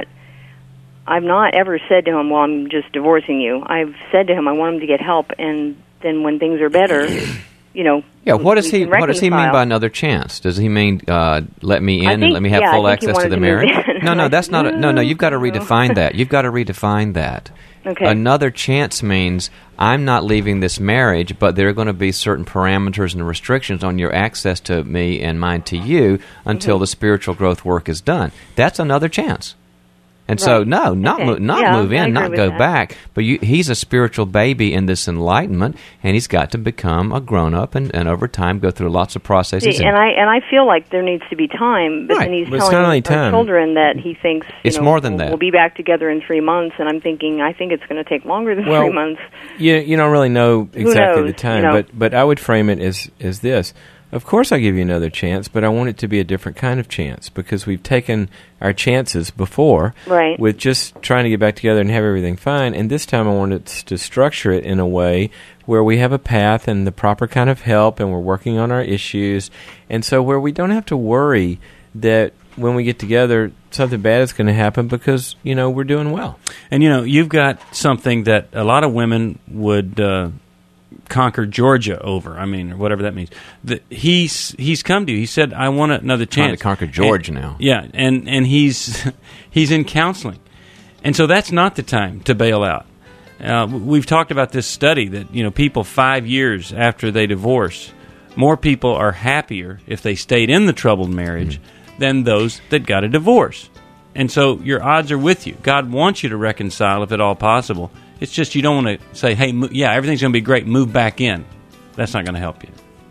Q: ever said to him, well, I'm just divorcing you. I've said to him, I want him to get help, and then when things are better,
D: Yeah, what does he mean by another chance? Does he mean let me in and let me have full access to the marriage? No, that's not no, you've got to redefine that. You've got to redefine that.
Q: Okay.
D: Another chance means I'm not leaving this marriage, but there are going to be certain parameters and restrictions on your access to me and mine to you until the spiritual growth work is done. That's another chance. And so, no, not move in, not go back. But he's a spiritual baby in this enlightenment, and he's got to become a grown-up and over time go through lots of processes.
Q: See, and I feel like there needs to be time, but then he's telling our children that he thinks
D: it's more than that.
Q: We'll be back together in 3 months, and I'm thinking, I think it's going to take longer than 3 months.
E: You don't really know exactly the time, but I would frame it as this. Of course I'll give you another chance, but I want it to be a different kind of chance because we've taken our chances before with just trying to get back together and have everything fine, and this time I wanted to structure it in a way where we have a path and the proper kind of help and we're working on our issues, and so where we don't have to worry that when we get together something bad is going to happen because, we're doing well.
B: And, you've got something that a lot of women would conquer Georgia over. Or whatever that means. He's come to you. He said, "I want another chance."
D: Trying to conquer Georgia now.
B: Yeah, and he's in counseling, and so that's not the time to bail out. We've talked about this study that people 5 years after they divorce, more people are happier if they stayed in the troubled marriage than those that got a divorce. And so your odds are with you. God wants you to reconcile if at all possible. It's just you don't want to say, hey, everything's going to be great, move back in. That's not going to help you.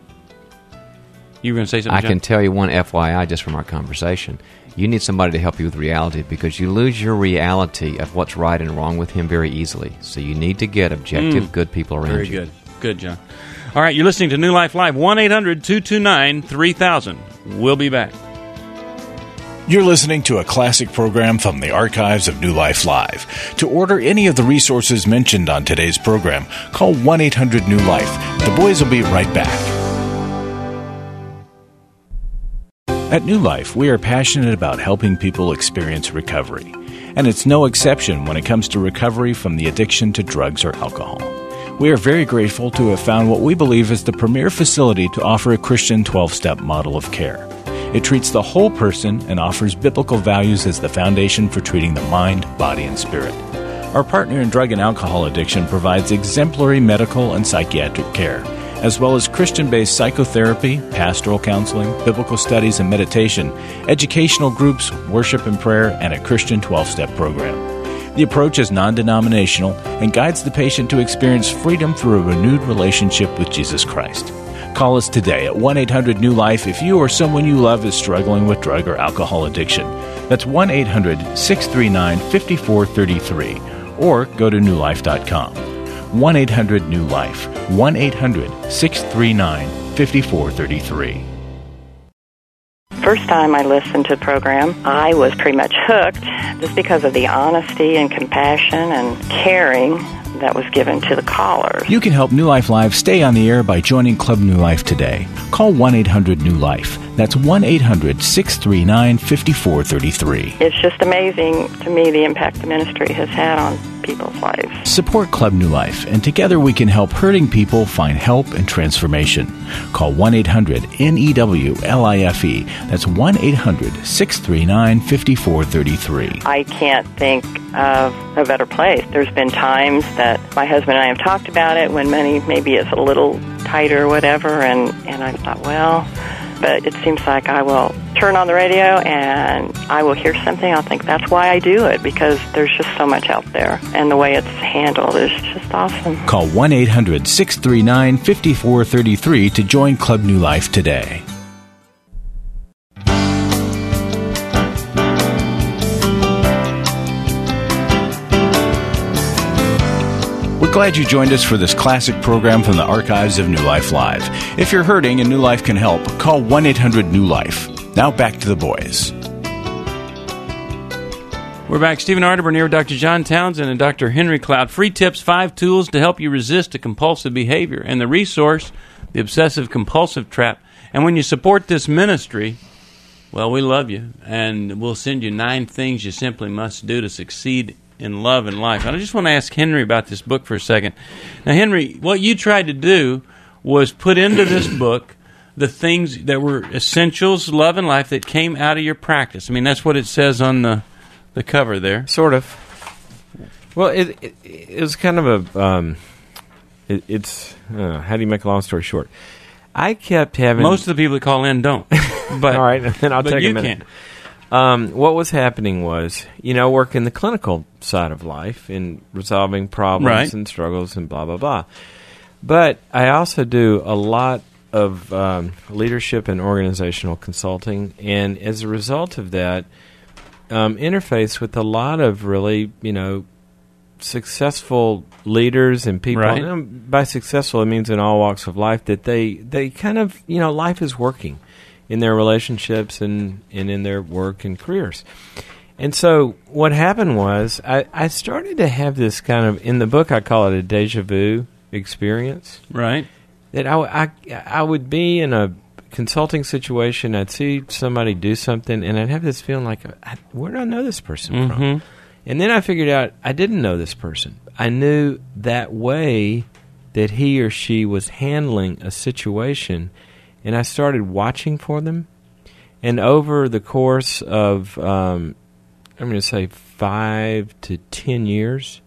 B: You were going to say something,
D: I
B: John?
D: can tell you one FYI just from our conversation. You need somebody to help you with reality because you lose your reality of what's right and wrong with him very easily. So you need to get objective, good people around
B: very
D: you.
B: Very good. Good, John. All right, you're listening to New Life Live, 1-800-229-3000. We'll be back.
A: You're listening to a classic program from the archives of New Life Live. To order any of the resources mentioned on today's program, call 1-800-NEW-LIFE. The boys will be right back. At New Life, we are passionate about helping people experience recovery. And it's no exception when it comes to recovery from the addiction to drugs or alcohol. We are very grateful to have found what we believe is the premier facility to offer a Christian 12-step model of care. It treats the whole person and offers biblical values as the foundation for treating the mind, body, and spirit. Our partner in drug and alcohol addiction provides exemplary medical and psychiatric care, as well as Christian-based psychotherapy, pastoral counseling, biblical studies and meditation, educational groups, worship and prayer, and a Christian 12-step program. The approach is non-denominational and guides the patient to experience freedom through a renewed relationship with Jesus Christ. Call us today at 1-800-NEW-LIFE if you or someone you love is struggling with drug or alcohol addiction. That's 1-800-639-5433. Or go to newlife.com. 1-800-NEW-LIFE. 1-800-639-5433.
F: First time I listened to the program, I was pretty much hooked just because of the honesty and compassion and caring that was given to the callers.
A: You can help New Life Live stay on the air by joining Club New Life today. Call 1-800-NEW-LIFE. That's 1-800-639-5433.
F: It's just amazing to me the impact the ministry has had on people's lives.
A: Support Club New Life, and together we can help hurting people find help and transformation. Call 1-800-NEWLIFE. That's 1-800-639-5433.
F: I can't think of a better place. There's been times that my husband and I have talked about it when money maybe is a little tighter or whatever, and I thought, well, but it seems like I will turn on the radio and I will hear something. I'll think that's why I do it, because there's just so much out there, and the way it's handled is just awesome.
A: Call 1-800-639-5433 to join Club New Life today. glad you joined us for this classic program from the archives of New Life Live. If you're hurting and New Life can help, call 1-800-NEW-LIFE. Now back to the boys.
B: We're back. Stephen Arterburn here with Dr. John Townsend and Dr. Henry Cloud. Free tips, 5 tools to help you resist a compulsive behavior. And the resource, The Obsessive Compulsive Trap. And when you support this ministry, well, we love you. And we'll send you 9 things you simply must do to succeed in love and life. And I just want to ask Henry about this book for a second. Now, Henry, what you tried to do was put into this book the things that were essentials, love and life, that came out of your practice. I mean, that's what it says on the cover there.
E: Sort of. Well, it was kind of a, how do you make a long story short? I kept having...
B: Most of the people that call in don't. But,
E: all right, then I'll take a minute.
B: Can.
E: What was happening was, I work in the clinical side of life in resolving problems and struggles and blah, blah, blah. But I also do a lot of leadership and organizational consulting, and as a result of that, interface with a lot of really, successful leaders and people.
B: Right.
E: And by successful, it means in all walks of life that they kind of, life is working in their relationships and in their work and careers. And so what happened was I started to have this kind of, in the book I call it a deja vu experience.
B: Right.
E: That I would be in a consulting situation, I'd see somebody do something, and I'd have this feeling like, where do I know this person from? And then I figured out I didn't know this person. I knew that way that he or she was handling a situation, and I started watching for them. And over the course of, I'm going to say 5 to 10 years,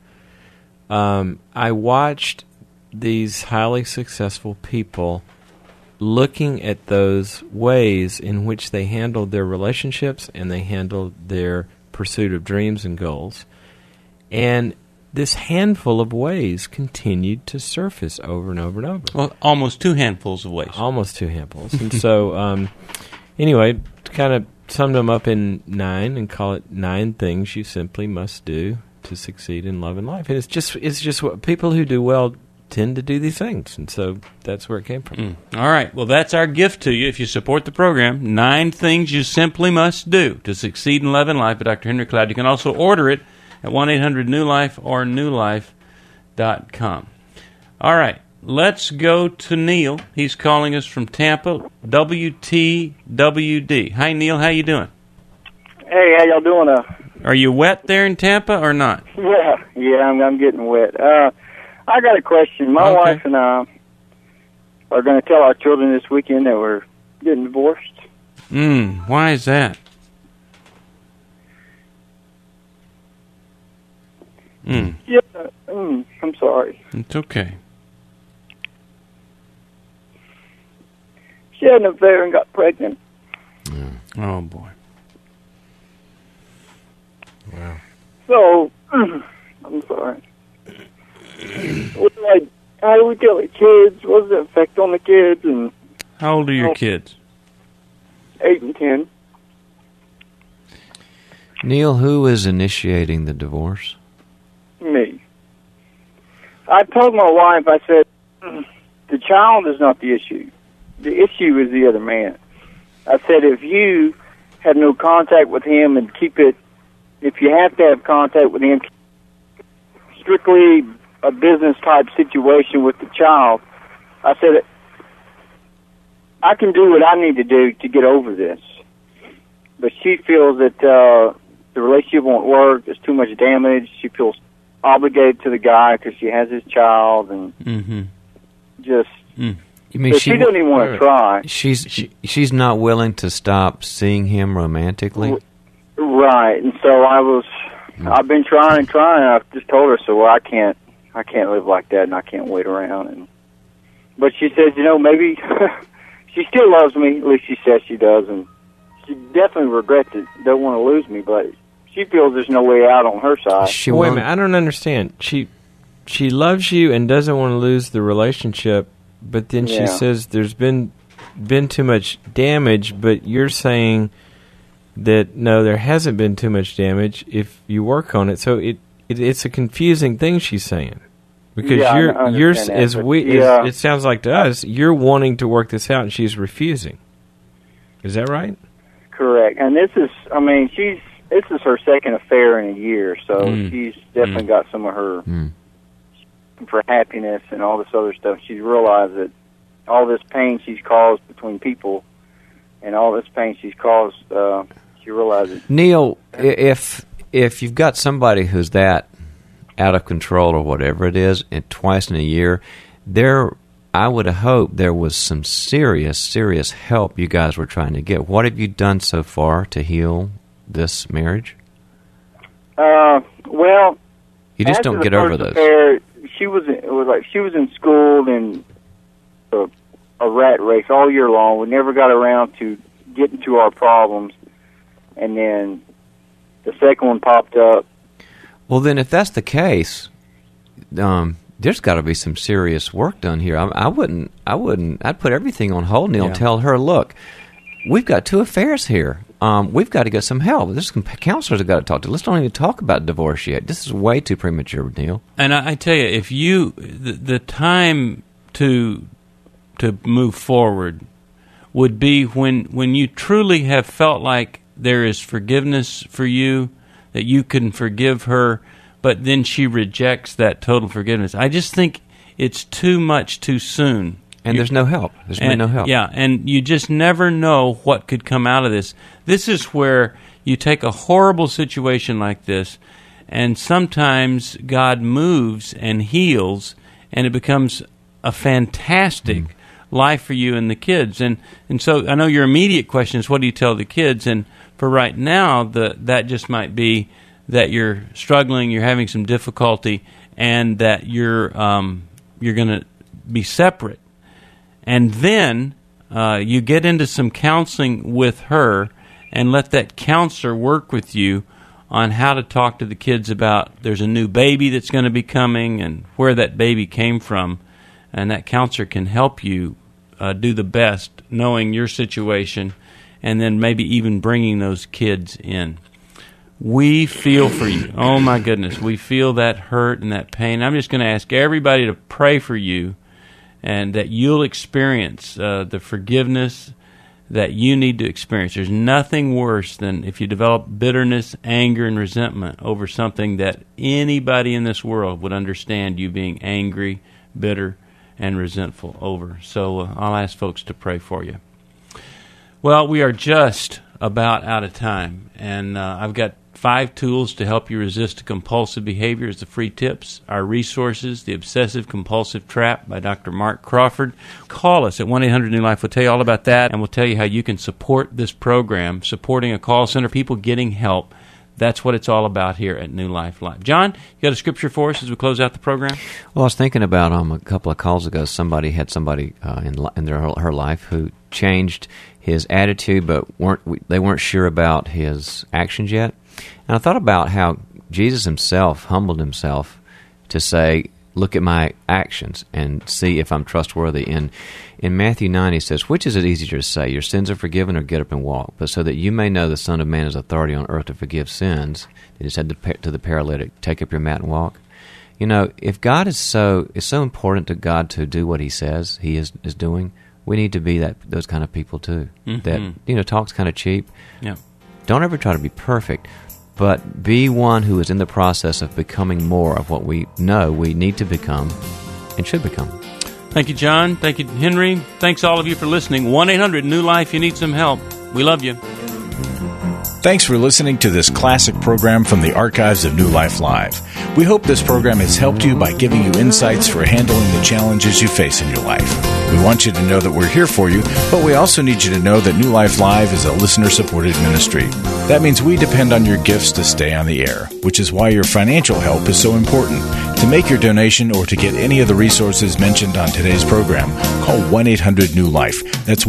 E: I watched these highly successful people looking at those ways in which they handled their relationships and they handled their pursuit of dreams and goals. And this handful of ways continued to surface over and over and over.
B: Well, almost 2 handfuls of ways.
E: Almost 2 handfuls. And so, anyway, kind of summed them up in 9 and call it 9 things you simply must do to succeed in love and life. And it's just what people who do well tend to do these things, and so that's where it came from.
B: All right. Well, that's our gift to you if you support the program. 9 things you simply must do to succeed in love and life by Dr. Henry Cloud. You can also order it at 1-800-NEW-LIFE or newlife.com. All right. Let's go to Neil. He's calling us from Tampa, WTWD. Hi, Neil. How you doing?
R: Hey, how y'all doing?
B: Are you wet there in Tampa or not?
R: Yeah, I'm getting wet. I got a question. My wife and I are going to tell our children this weekend that we're getting divorced.
B: Why is that?
R: Yeah, I'm sorry.
B: It's okay.
R: She had an affair and got pregnant.
B: Oh, boy.
E: Wow.
R: So, I'm sorry. How do we tell the kids? What's the effect on the kids? And
B: how old are your kids?
R: 8 and 10.
D: Neil, who is initiating the divorce?
R: Me. I told my wife, I said, the child is not the issue. The issue is the other man. I said, if you have no contact with him and keep it, if you have to have contact with him, strictly a business-type situation with the child, I said, I can do what I need to do to get over this. But she feels that the relationship won't work. There's too much damage. She feels obligated to the guy because she has his child, and just...
D: You mean
R: she doesn't even want to try.
D: She's not willing to stop seeing him romantically?
R: Right, and so I've been trying. I've just told her, so I can't live like that, and I can't wait around. But she says, maybe she still loves me. At least she says she does, and she definitely regrets it. Don't want to lose me, but she feels there's no way out on her side.
E: Wait a minute, I don't understand. She loves you and doesn't want to lose the relationship, but then she says there's been too much damage. But you're saying that no, there hasn't been too much damage if you work on it. So it's a confusing thing she's saying, Because
R: Yeah, I
E: you're
R: understand that,
E: as
R: but
E: we
R: yeah.
E: it sounds like to us you're wanting to work this out and she's refusing. Is that right?
R: Correct. And this is her second affair in a year, so she's definitely got some of her for happiness and all this other stuff. She's realized that all this pain she's caused between people and all this pain she's caused, she realizes.
D: Neil, if you've got somebody who's that out of control or whatever it is, and twice in a year, I would hope there was some serious help you guys were trying to get. What have you done so far to heal this marriage?
R: Well,
D: you just don't get over those.
R: Affair, she was in school and a rat race all year long. We never got around to getting to our problems, and then the second one popped up.
D: Well, then, if that's the case, there's got to be some serious work done here. I'd put everything on hold, Neil, and tell her, look, we've got two affairs here. We've got to get some help. There's some counselors I've got to talk to. Let's don't even talk about divorce yet. This is way too premature, Neil.
B: And I tell you, if the time to move forward would be when you truly have felt like there is forgiveness for you, that you can forgive her, but then she rejects that total forgiveness. I just think it's too much too soon.
D: And there's no help. There's been no help.
B: Yeah, and you just never know what could come out of this. This is where you take a horrible situation like this, and sometimes God moves and heals, and it becomes a fantastic life for you and the kids. And so I know your immediate question is, what do you tell the kids? And for right now, that just might be that you're struggling, you're having some difficulty, and that you're going to be separate. And then you get into some counseling with her and let that counselor work with you on how to talk to the kids about there's a new baby that's going to be coming and where that baby came from. And that counselor can help you do the best, knowing your situation, and then maybe even bringing those kids in. We feel for you. Oh, my goodness. We feel that hurt and that pain. I'm just going to ask everybody to pray for you, and that you'll experience the forgiveness that you need to experience. There's nothing worse than if you develop bitterness, anger, and resentment over something that anybody in this world would understand you being angry, bitter, and resentful over. So I'll ask folks to pray for you. Well, we are just about out of time, and I've got 5 tools to help you resist compulsive behavior as the free tips. Our resources, The Obsessive Compulsive Trap by Dr. Mark Crawford. Call us at 1-800-NEW-LIFE. We'll tell you all about that, and we'll tell you how you can support this program, supporting a call center, people getting help. That's what it's all about here at New Life Live. John, you got a scripture for us as we close out the program?
D: Well, I was thinking about a couple of calls ago, somebody had somebody in her life who changed his attitude, but they weren't sure about his actions yet. And I thought about how Jesus himself humbled himself to say, look at my actions and see if I'm trustworthy. In Matthew 9, he says, which is it easier to say, your sins are forgiven, or get up and walk? But so that you may know the Son of Man has authority on earth to forgive sins, he just said to the paralytic, take up your mat and walk. You know, if God is so important to God to do what he says he is doing, we need to be those kind of people too. Mm-hmm. That, talk's kind of cheap.
B: Yeah.
D: Don't ever try to be perfect, but be one who is in the process of becoming more of what we know we need to become and should become.
B: Thank you, John. Thank you, Henry. Thanks all of you for listening. 1-800-NEW-LIFE. You need some help. We love you.
A: Thanks for listening to this classic program from the archives of New Life Live. We hope this program has helped you by giving you insights for handling the challenges you face in your life. We want you to know that we're here for you, but we also need you to know that New Life Live is a listener-supported ministry. That means we depend on your gifts to stay on the air, which is why your financial help is so important. To make your donation or to get any of the resources mentioned on today's program, call 1-800-NEW-LIFE. That's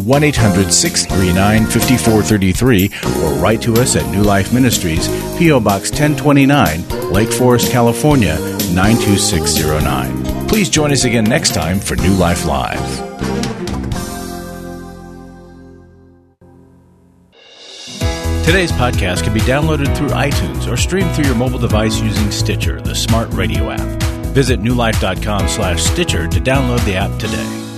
A: 1-800-639-5433, or write to us at New Life Ministries, P.O. Box 1029, Lake Forest, California, 92609. Please join us again next time for New Life Live. Today's podcast can be downloaded through iTunes or streamed through your mobile device using Stitcher, the smart radio app. Visit newlife.com/Stitcher to download the app today.